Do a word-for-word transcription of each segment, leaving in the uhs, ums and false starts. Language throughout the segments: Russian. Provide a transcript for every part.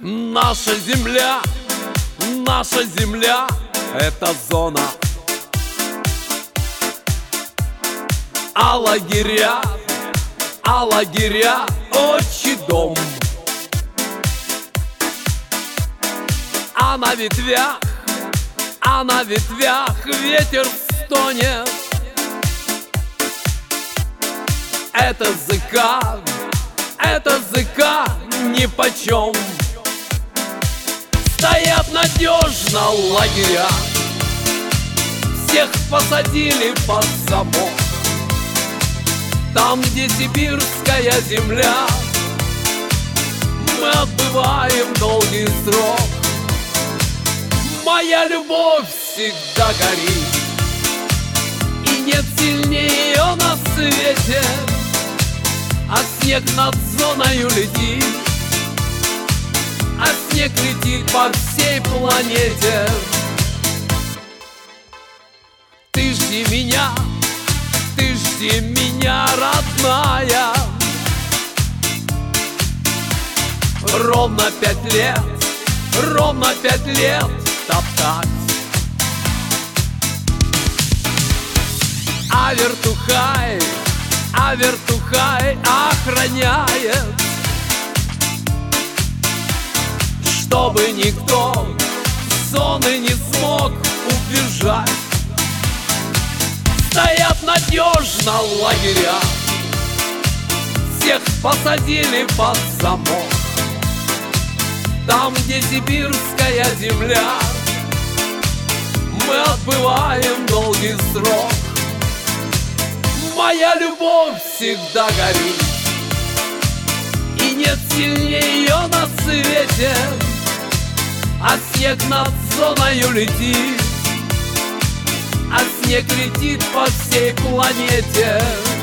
Наша земля, наша земля — это зона. А лагеря, а лагеря — отчий дом. А на ветвях, а на ветвях ветер стонет. Это ЗК, это ЗК нипочем. Стоят надежно лагеря, всех посадили под замок. Там, где сибирская земля, мы отбываем долгий срок. Моя любовь всегда горит, и нет сильнее ее на свете. А снег над зоною летит, а снег летит по всей планете. Ты жди меня, ты жди меня, родная. Ровно пять лет, ровно пять лет топтать. А вертухай, а вертухай охраняет, чтобы никто с зоны не смог убежать. Стоят надежно лагеря, всех посадили под замок. Там, где сибирская земля, мы отбываем долгий срок. Моя любовь всегда горит, и нет сильнее ее на свете. А снег над зоною летит, а снег летит по всей планете.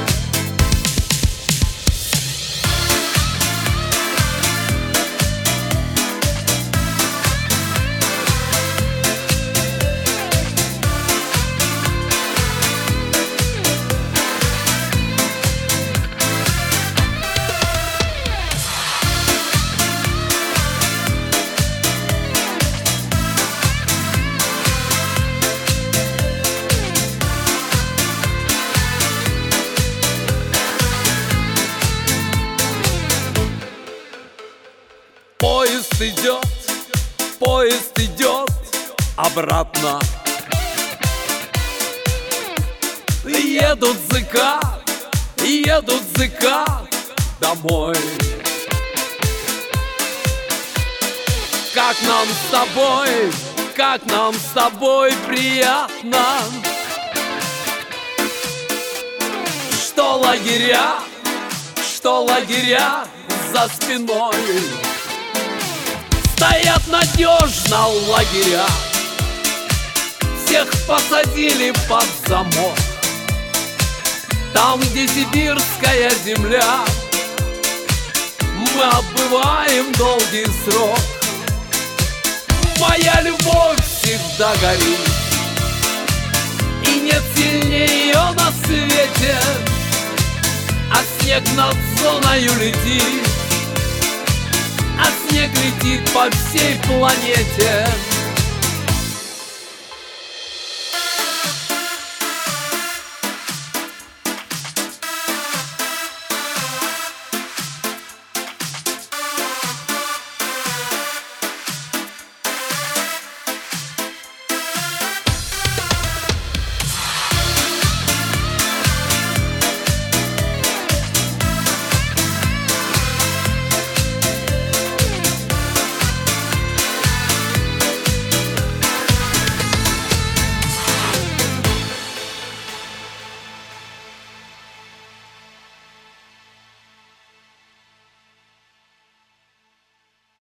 Поезд идет, поезд идет обратно. Едут ЗК, едут ЗК домой. Как нам с тобой, как нам с тобой приятно, что лагеря, что лагеря за спиной. Стоят надежно лагеря, всех посадили под замок. Там, где сибирская земля, мы отбываем долгий срок. Моя любовь всегда горит, и нет сильнее ее на свете. А снег над зоною летит, а снег летит по всей планете.